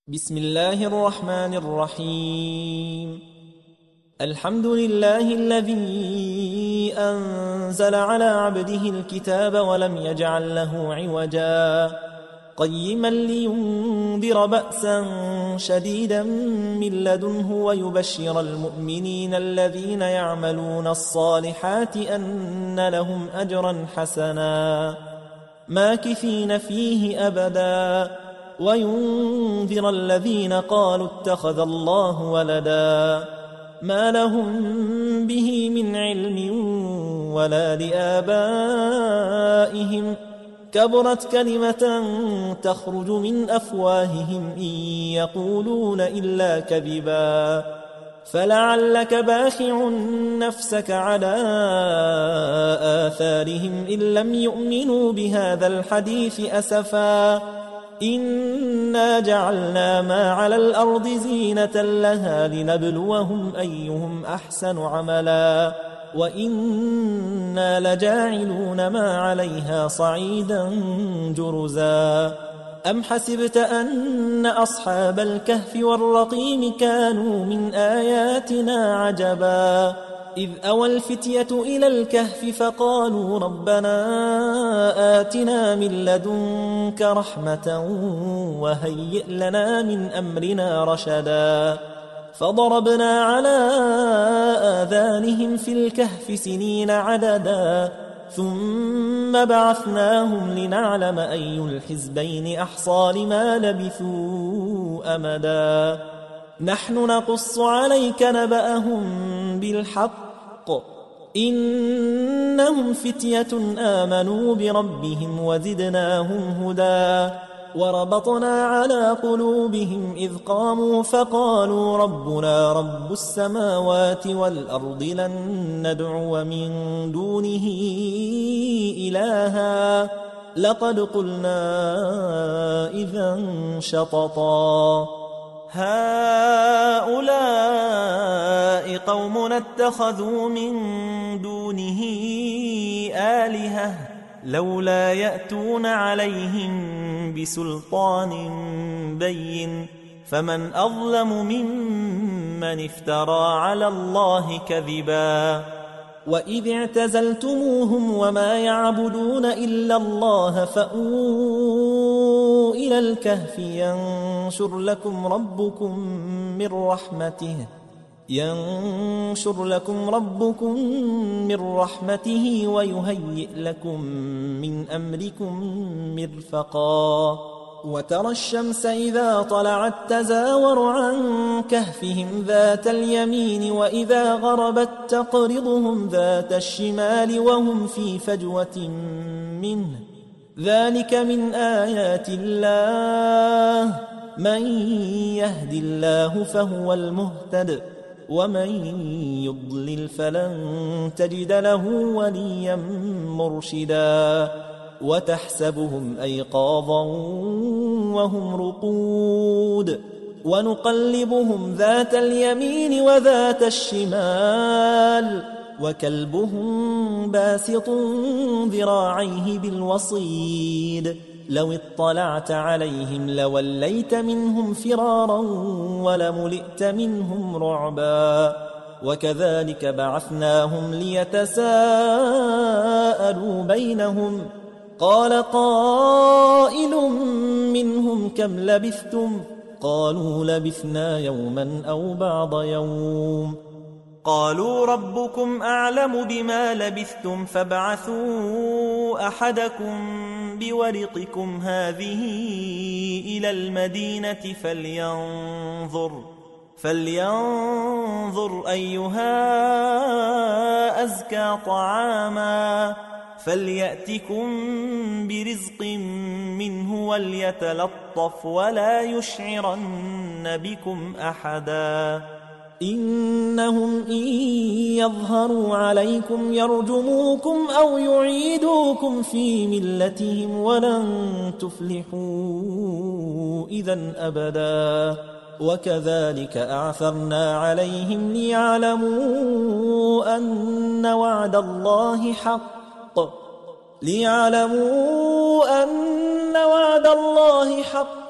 بسم الله الرحمن الرحيم. الحمد لله الذي أنزل على عبده الكتاب ولم يجعل له عوجا قيما لينذر بأسا شديدا من لدنه ويبشر المؤمنين الذين يعملون الصالحات أن لهم أجرا حسنا ماكثين فيه أبدا وينذر الذين قالوا اتخذ الله ولدا ما لهم به من علم ولا لآبائهم كبرت كلمة تخرج من أفواههم إن يقولون إلا كذبا فلعلك باخع نفسك على آثارهم إن لم يؤمنوا بهذا الحديث أسفا إنا جعلنا ما على الأرض زينة لها لنبلوهم أيهم أحسن عملا وإنا لجاعلون ما عليها صعيدا جرزا أم حسبت أن أصحاب الكهف والرقيم كانوا من آياتنا عجبا إذ أوى الفتية إلى الكهف فقالوا ربنا آتنا من لدنك رحمة وهيئ لنا من أمرنا رشدا فضربنا على آذانهم في الكهف سنين عددا ثم بعثناهم لنعلم أي الحزبين أحصى لما لبثوا أمدا نحن نقص عليك نبأهم بالحق إنهم فتية آمنوا بربهم وزدناهم هدى وربطنا على قلوبهم إذ قاموا فقالوا ربنا رب السماوات والأرض لن ندعو من دونه إلها لقد قلنا إذا شططا هؤلاء قومنا اتخذوا من دونه آلهة لولا يأتون عليهم بسلطان بين فمن أظلم ممن افترى على الله كذبا وإذ اعتزلتموهم وما يعبدون إلا الله فأووا إلى الكهف ينشر لكم ربكم من رحمته ويهيئ لكم من أمركم مرفقا وترى الشمس إذا طلعت تزاور عن كهفهم ذات اليمين وإذا غربت تقرضهم ذات الشمال وهم في فجوة منه ذلك من آيات الله من يهد الله فهو المهتد ومن يضلل فلن تجد له وليا مرشدا وتحسبهم أيقاظا وهم رقود ونقلبهم ذات اليمين وذات الشمال وكلبهم باسط ذراعيه بالوصيد لو اطلعت عليهم لوليت منهم فرارا ولملئت منهم رعبا وكذلك بعثناهم ليتساءلوا بينهم قال قائل منهم كم لبثتم قالوا لبثنا يوما أو بعض يوم قالوا ربكم أعلم بما لبثتم فابعثوا أحدكم بورقكم هذه إلى المدينة فلينظر أيها أزكى طعاما فليأتكم برزق منه وليتلطف ولا يشعرن بكم أحدا إنهم إن يظهروا عليكم يرجموكم أو يعيدوكم في ملتهم ولن تفلحوا إذا أبدا وكذلك أعثرنا عليهم ليعلموا أن وعد الله حق ليعلموا أن وعد الله حق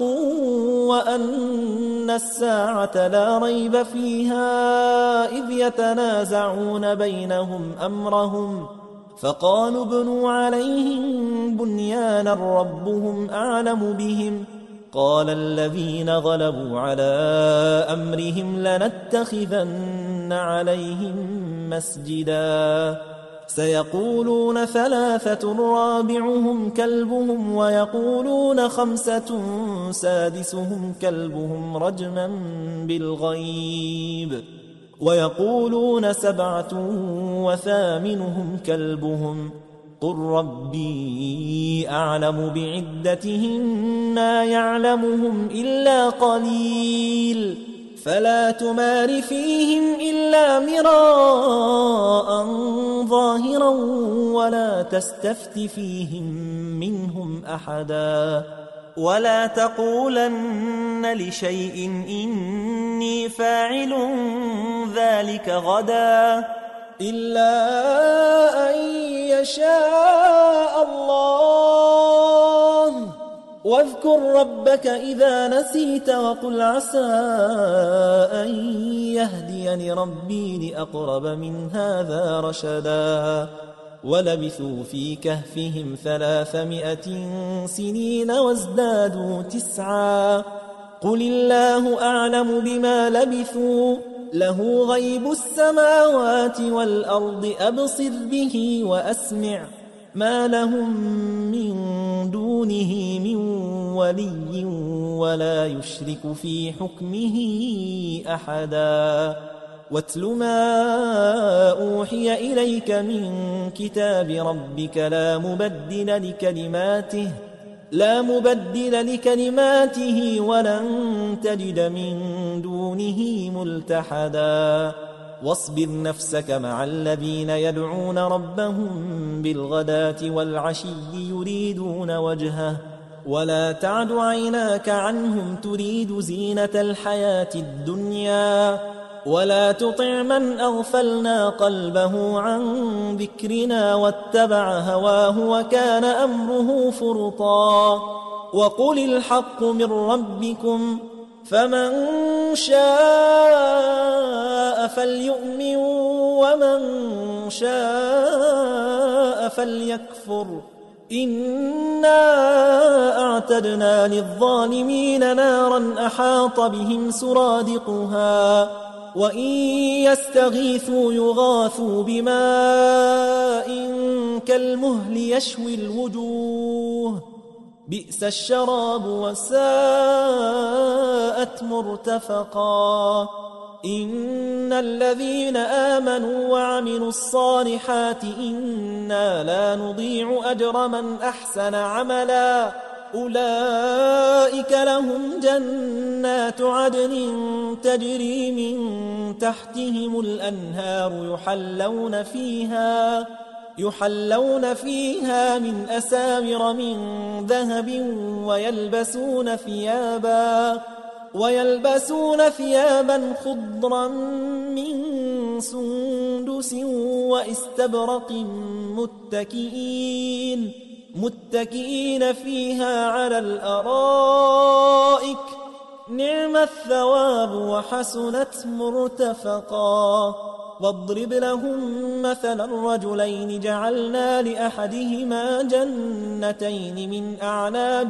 وأن الساعة لا ريب فيها إذ يتنازعون بينهم أمرهم فقالوا ابنوا عليهم بنيانا ربهم أعلم بهم قال الذين غلبوا على أمرهم لنتخذن عليهم مسجدا سيقولون 3 رابعهم كلبهم ويقولون 5 سادسهم كلبهم رجما بالغيب ويقولون 7 وثامنهم كلبهم قل ربي أعلم بعدتهم ما يعلمهم إلا قليل فلا تمار فيهم إلا مراء ظاهرا ولا تستفت فيهم منهم أحدا ولا تقولن لشيء إني فاعل ذلك غدا إلا أن يشاء الله واذكر ربك إذا نسيت وقل عسى أن يهديني ربي لأقرب من هذا رشدا ولبثوا في كهفهم 300 سنين وازدادوا 9 قل الله أعلم بما لبثوا له غيب السماوات والأرض أبصر به وأسمع ما لهم من دونه من ولي ولا يشرك في حكمه أحدا واتل ما أوحي إليك من كتاب ربك لا مبدل لكلماته ولن تجد من دونه ملتحدا واصبر نفسك مع الذين يدعون ربهم بالغداة والعشي يريدون وجهه ولا تعد عيناك عنهم تريد زينة الحياة الدنيا ولا تطع من أغفلنا قلبه عن ذكرنا واتبع هواه وكان أمره فرطا وقل الحق من ربكم فمن شاء فليؤمن ومن شاء فليكفر إنا أعتدنا للظالمين نارا أحاط بهم سرادقها وإن يستغيثوا يغاثوا بماء كالمهل يشوي الوجوه بئس الشراب وساءت مرتفقا إن الذين آمنوا وعملوا الصالحات إنا لا نضيع أجر من أحسن عملا أولئك لهم جنات عدن تجري من تحتهم الأنهار يحلون فيها من أساور من ذهب ويلبسون ثيابا خضرا من سندس واستبرق متكئين فيها على الأرائك نعم الثواب وحسنت مرتفقا واضرب لهم مثلا رجلين جعلنا لأحدهما جنتين من أعناب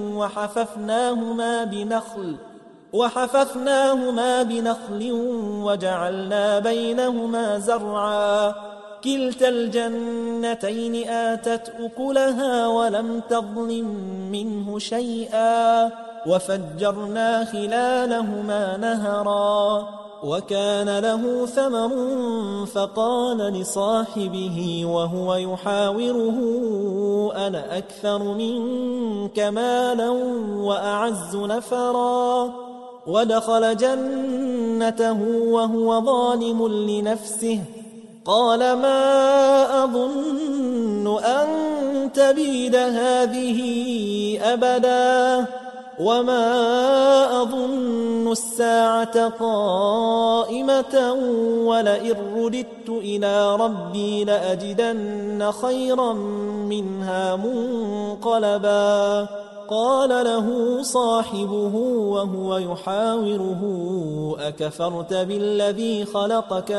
وحففناهما بنخل وجعلنا بينهما زرعا كلتا الجنتين آتت أكلها ولم تظلم منه شيئا وفجرنا خلالهما نهرا وكان له ثمر فقال لصاحبه وهو يحاوره أنا أكثر منك مالا وأعز نفرا ودخل جنته وهو ظالم لنفسه قال ما أظن أن تبيد هذه أبدا وما أظن الساعة قائمة ولئن رددت إلى ربي لأجدن خيرا منها منقلبا قال له صاحبه وهو يحاوره أكفرت بالذي خلقك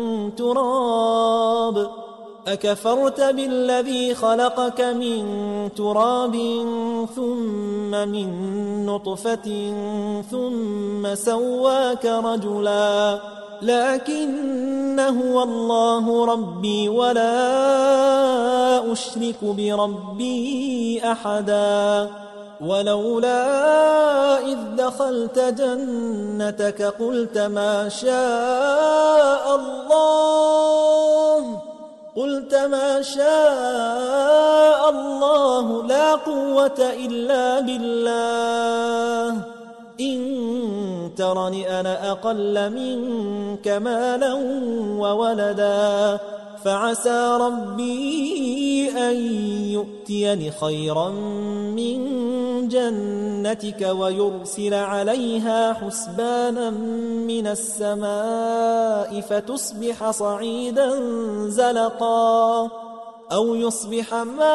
من تراب ثم من نطفة ثم سواك رجلا لكن هو الله ربي ولا أشرك بربي أحدا ولولا إذ دخلت جنتك قلت ما شاء الله لا قوة إلا بالله إن ترني أنا أقل منك مالا وولدا فعسى ربي أن يؤتيني خيرا من جنتك ويرسل عليها حسبانا من السماء فتصبح صعيدا زلقا أو يصبح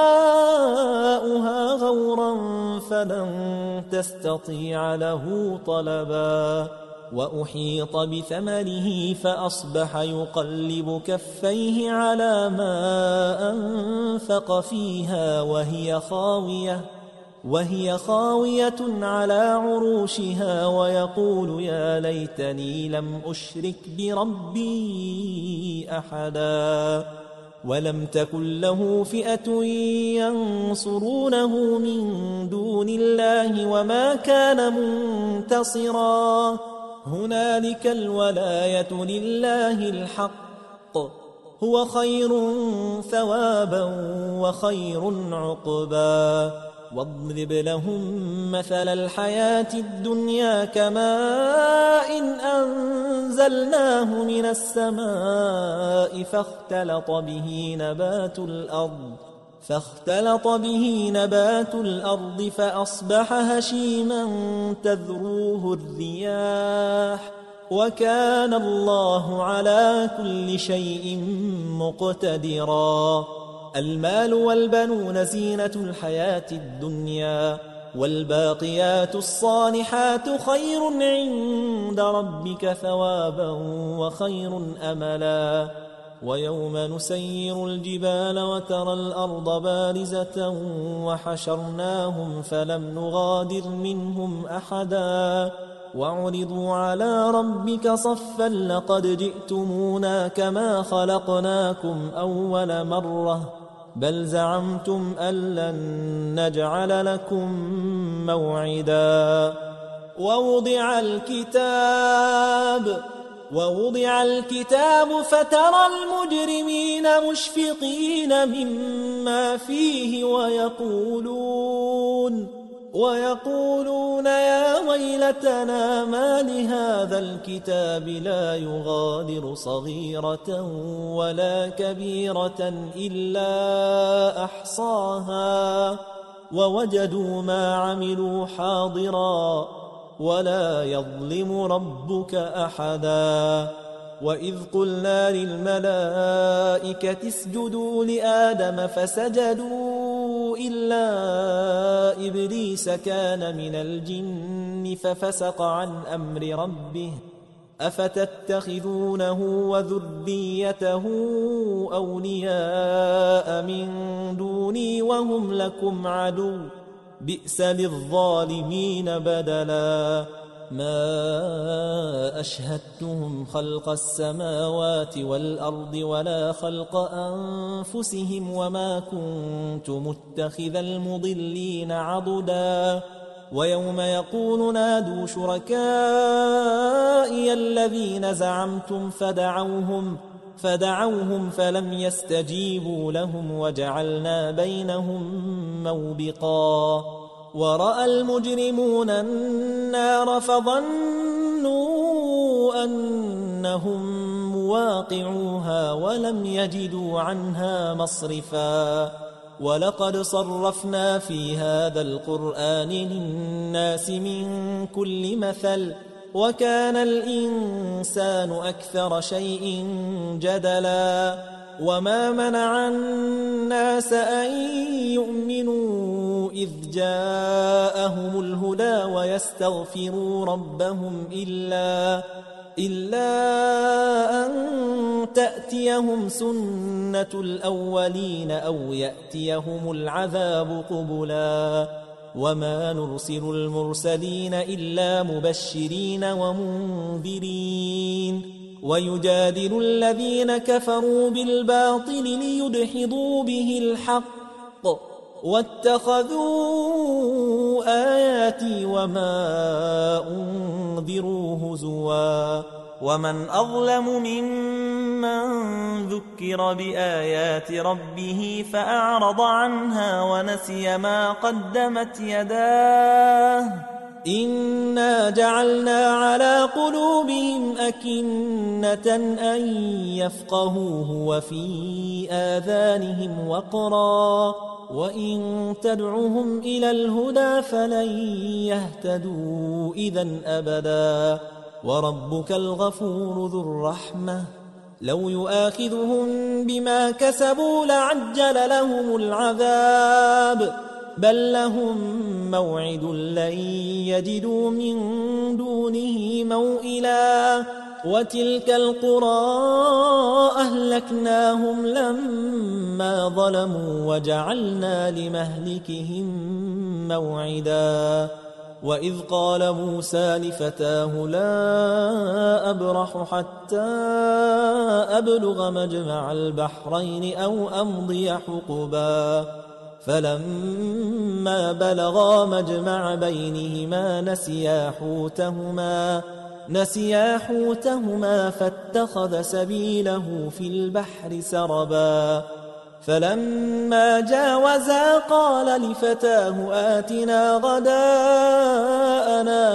ماؤها غورا فلن تستطيع له طلبا وأحيط بثمره فأصبح يقلب كفيه على ما أنفق فيها وهي خاوية على عروشها ويقول يا ليتني لم أشرك بربي أحدا ولم تكن له فئة ينصرونه من دون الله وما كان منتصرا هنالك الولاية لله الحق هو خير ثوابا وخير عقبا واضرب لهم مثل الحياة الدنيا كماء أنزلناه من السماء فاختلط به نبات الأرض فأصبح هشيما تذروه الرياح وكان الله على كل شيء مقتدرا المال والبنون زينة الحياة الدنيا والباقيات الصالحات خير عند ربك ثوابا وخير أملا ويوم نسير الجبال وترى الأرض بارزة وحشرناهم فلم نغادر منهم أحدا وعرضوا على ربك صفا لقد جئتمونا كما خلقناكم أول مرة بل زعمتم أن لن نجعل لكم موعدا ووضع الكتاب فترى المجرمين مشفقين مما فيه ويقولون يا ويلتنا ما لهذا الكتاب لا يغادر صغيرة ولا كبيرة إلا أحصاها ووجدوا ما عملوا حاضرا ولا يظلم ربك أحدا وإذ قلنا للملائكة اسجدوا لآدم فسجدوا إلا إبليس كان من الجن ففسق عن أمر ربه أفتتخذونه وذريته أولياء من دوني وهم لكم عدو بئس للظالمين بدلا ما أشهدتهم خلق السماوات والأرض ولا خلق أنفسهم وما كنت متخذ المضلين عضدا ويوم يقول نادوا شركائي الذين زعمتم فدعوهم فلم يستجيبوا لهم وجعلنا بينهم موبقا ورأى المجرمون النار فظنوا أنهم مواقعوها ولم يجدوا عنها مصرفا ولقد صرفنا في هذا القرآن للناس من كل مثل وكان الإنسان أكثر شيء جدلا وما منع الناس أن يؤمنوا إذ جاءهم الهدى ويستغفروا ربهم إلا أن تأتيهم سنة الأولين أو يأتيهم العذاب قبلا وما نرسل المرسلين إلا مبشرين ومنذرين ويجادل الذين كفروا بالباطل ليدحضوا به الحق واتخذوا آياتي وما أنذروا هزوا ومن أظلم ممن ذكر بآيات ربه فأعرض عنها ونسي ما قدمت يداه إنا جعلنا على قلوبهم أكنة أن يفقهوه وفي آذانهم وقرا وإن تدعهم إلى الهدى فلن يهتدوا إذن أبدا وربك الغفور ذو الرحمة لو يؤاخذهم بما كسبوا لعجل لهم العذاب بل لهم موعد لن يجدوا من دونه موئلا وتلك القرى أهلكناهم لما ظلموا وجعلنا لمهلكهم موعدا وإذ قال موسى لفتاه لا أبرح حتى أبلغ مجمع البحرين أو أمضي حقبا فلما بلغا مجمع بينهما نسيا حوتهما فاتخذ سبيله في البحر سربا فلما جاوزا قال لفتاه آتنا غداءنا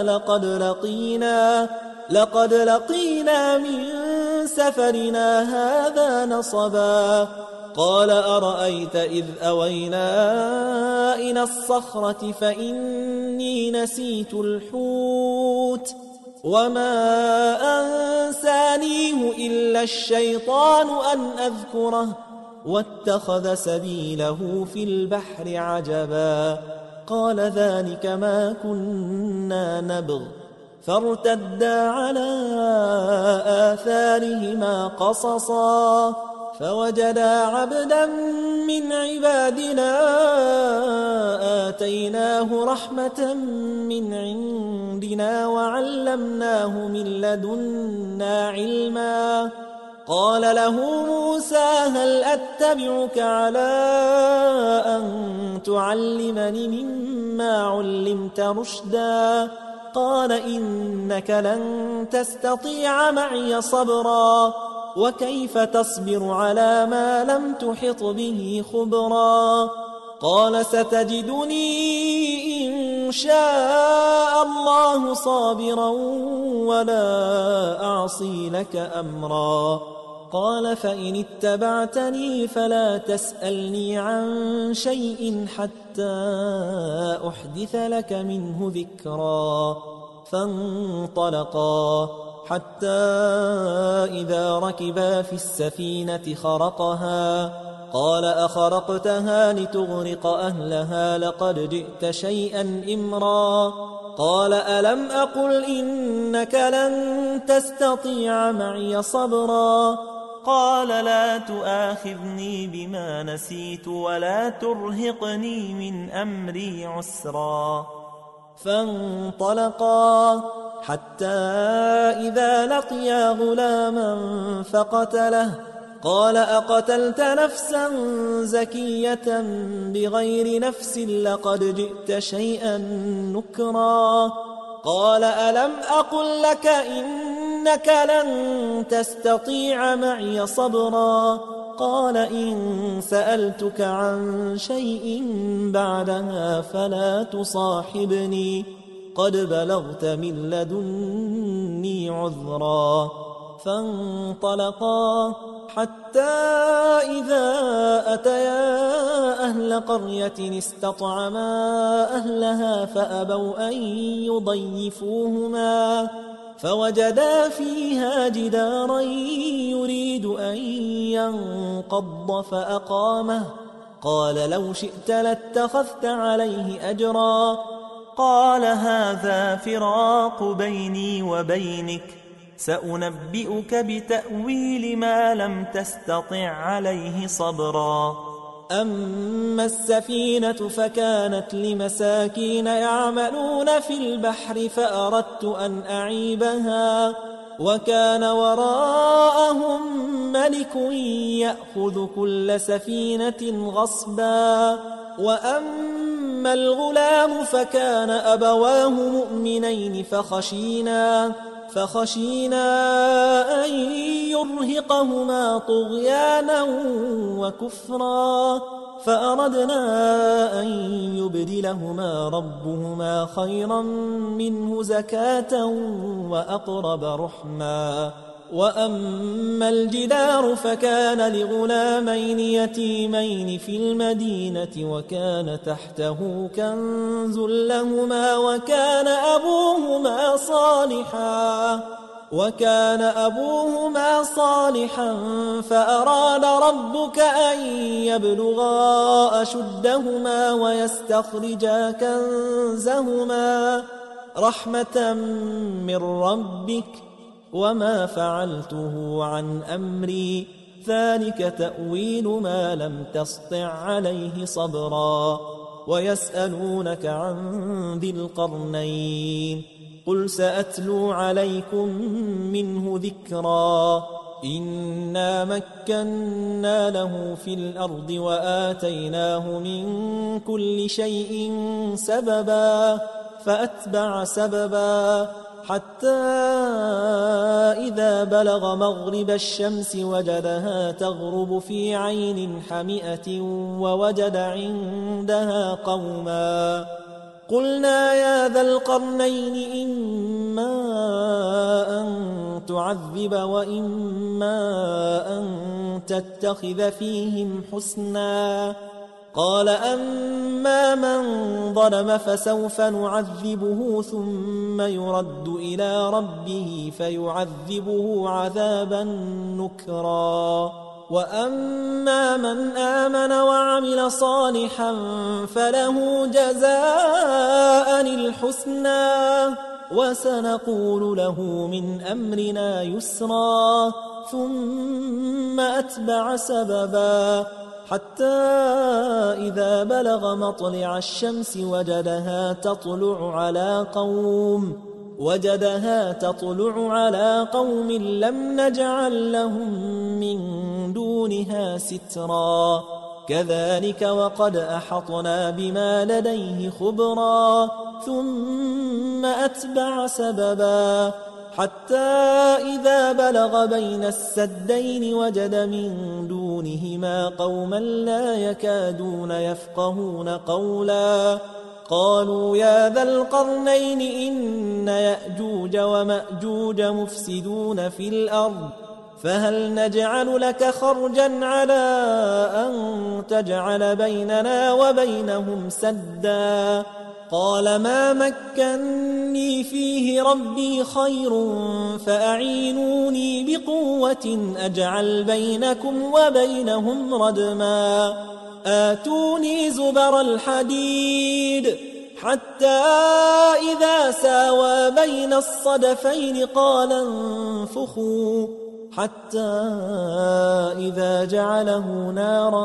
لقد لقينا من سفرنا هذا نصبا قال أرأيت إذ أوينا إلى الصخرة فإني نسيت الحوت وما أنسانيه إلا الشيطان أن أذكره واتخذ سبيله في البحر عجبا قال ذلك ما كنا نبغ فارتدا على آثارهما قصصا فوجدا عبدا من عبادنا آتيناه رحمة من عندنا وعلمناه من لدنا علما قال له موسى هل أتبعك على أن تعلمني مما علمت رشدا قال إنك لن تستطيع معي صبرا وكيف تصبر على ما لم تحط به خبرا قال ستجدني إن شاء الله صابرا ولا أعصي لك أمرا قال فإن اتبعتني فلا تسألني عن شيء حتى أحدث لك منه ذكرا فانطلقا حتى إذا ركبا في السفينة خرقها قال أخرقتها لتغرق أهلها لقد جئت شيئا إمرا قال ألم أقل إنك لن تستطيع معي صبرا قال لا تؤاخذني بما نسيت ولا ترهقني من أمري عسرا فانطلقا حتى إذا لقيا غلاما فقتله قال أقتلت نفسا زكية بغير نفس لقد جئت شيئا نكرا قال ألم أقل لك إنك لن تستطيع معي صبرا قال إن سألتك عن شيء بعدها فلا تصاحبني قد بلغت من لدني عذرا فانطلقا حتى إذا أتيا أهل قرية استطعما أهلها فأبوا أن يضيفوهما فوجدا فيها جدارا يريد أن ينقض فأقامه قال لو شئت لاتخذت عليه أجرا. قال هذا فراق بيني وبينك، سأنبئك بتأويل ما لم تستطع عليه صبرا. أما السفينة فكانت لمساكين يعملون في البحر فأردت أن أعيبها وكان وراءهم ملك يأخذ كل سفينة غصبا. وأما الغلام فكان أبواه مؤمنين فخشينا أن يرهقهما طغيانا وكفرا، فأردنا أن يبدلهما ربهما خيرا منه زكاة وأقرب رحما. وأما الجدار فكان لغلامين يتيمين في المدينة وكان تحته كنز لهما وكان أبوهما صالحا فأراد ربك أن يبلغا أشدهما ويستخرجا كنزهما رحمة من ربك وما فعلته عن أمري ذلك تأويل ما لم تسطع عليه صبرا. ويسألونك عن ذي القرنين قل سأتلو عليكم منه ذكرا. إنا مكنا له في الأرض وآتيناه من كل شيء سببا فأتبع سببا حتى إذا بلغ مغرب الشمس وجدها تغرب في عين حمئة ووجد عندها قوما قلنا يا ذا القرنين إما أن تعذب وإما أن تتخذ فيهم حسنا. قال أما من ظلم فسوف نعذبه ثم يرد إلى ربه فيعذبه عذابا نكرا. وأما من آمن وعمل صالحا فله جزاء الحسنى وسنقول له من أمرنا يسرا. ثم أتبع سببا حتى إذا بلغ مطلع الشمس وجدها تطلع على قوم لم نجعل لهم من دونها سترا. كذلك وقد أحطنا بما لديه خبرا. ثم أتبع سببا حتى إذا بلغ بين السدين وجد من دونهما قوما لا يكادون يفقهون قولا. قالوا يا ذا القرنين إن يأجوج ومأجوج مفسدون في الأرض فهل نجعل لك خرجا على أن تجعل بيننا وبينهم سدا. قال ما مكني فيه ربي خير فأعينوني بقوة أجعل بينكم وبينهم ردما. آتوني زبر الحديد حتى إذا ساوى بين الصدفين قال انفخوا حتى إذا جعله نارا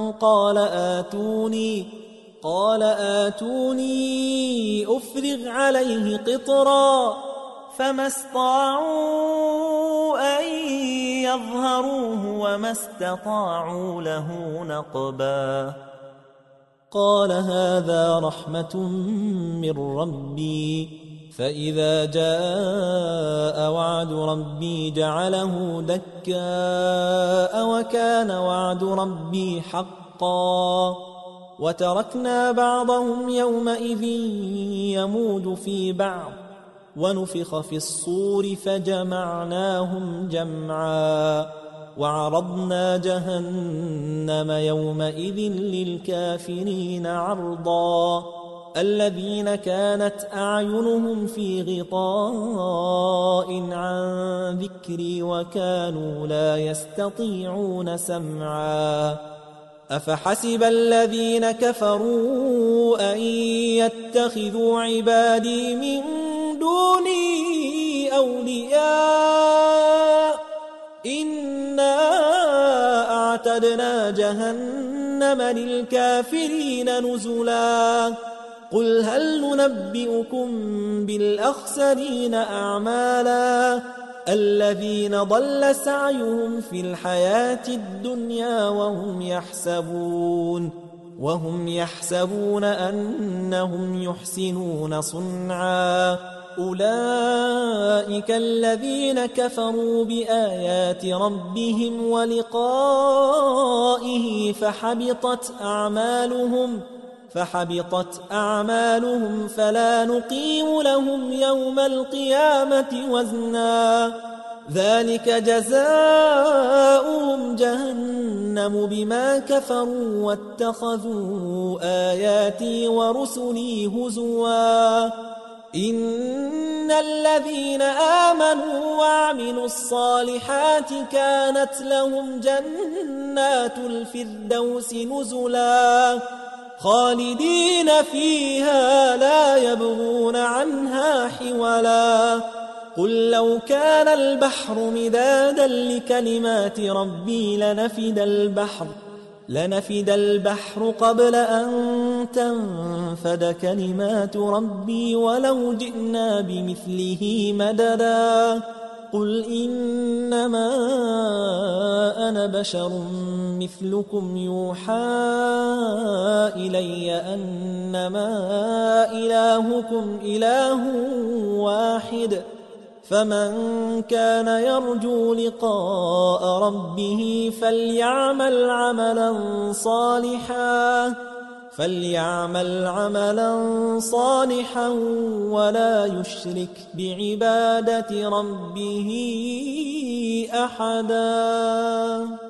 قال آتوني أفرغ عليه قطرا. فما استطاعوا أن يظهروه وما استطاعوا له نقبا. قال هذا رحمة من ربي فإذا جاء وعد ربي جعله دكاء وكان وعد ربي حقا. وتركنا بعضهم يومئذ يموج في بعض ونفخ في الصور فجمعناهم جمعا. وعرضنا جهنم يومئذ للكافرين عرضا. الذين كانت أعينهم في غطاء عن ذكري وكانوا لا يستطيعون سمعا. أفحسب الذين كفروا أن يتخذوا عبادي من دوني أولياء إنا أعتدنا جهنم للكافرين نزلا قل هل ننبئكم بالأخسرين أعمالا الذين ضل سعيهم في الحياة الدنيا وهم يحسبون أنهم يحسنون صنعا أولئك الذين كفروا بآيات ربهم ولقائه فحبطت أعمالهم فلا نقيم لهم يوم القيامة وزنا ذلك جزاؤهم جهنم بما كفروا واتخذوا آياتي ورسلي هزوا إن الذين آمنوا وعملوا الصالحات كانت لهم جنات الفردوس نزلا خالدين فيها لا يبغون عنها حولا قل لو كان البحر مدادا لكلمات ربي لنفد البحر قبل أن تنفد كلمات ربي ولو جئنا بمثله مددا قل إنما أنا بشر مثلكم يوحى إلي أنما إلهكم إله واحد فمن كان يرجو لقاء ربه فليعمل عملا صالحا ولا يشرك بعبادة ربه أحدا.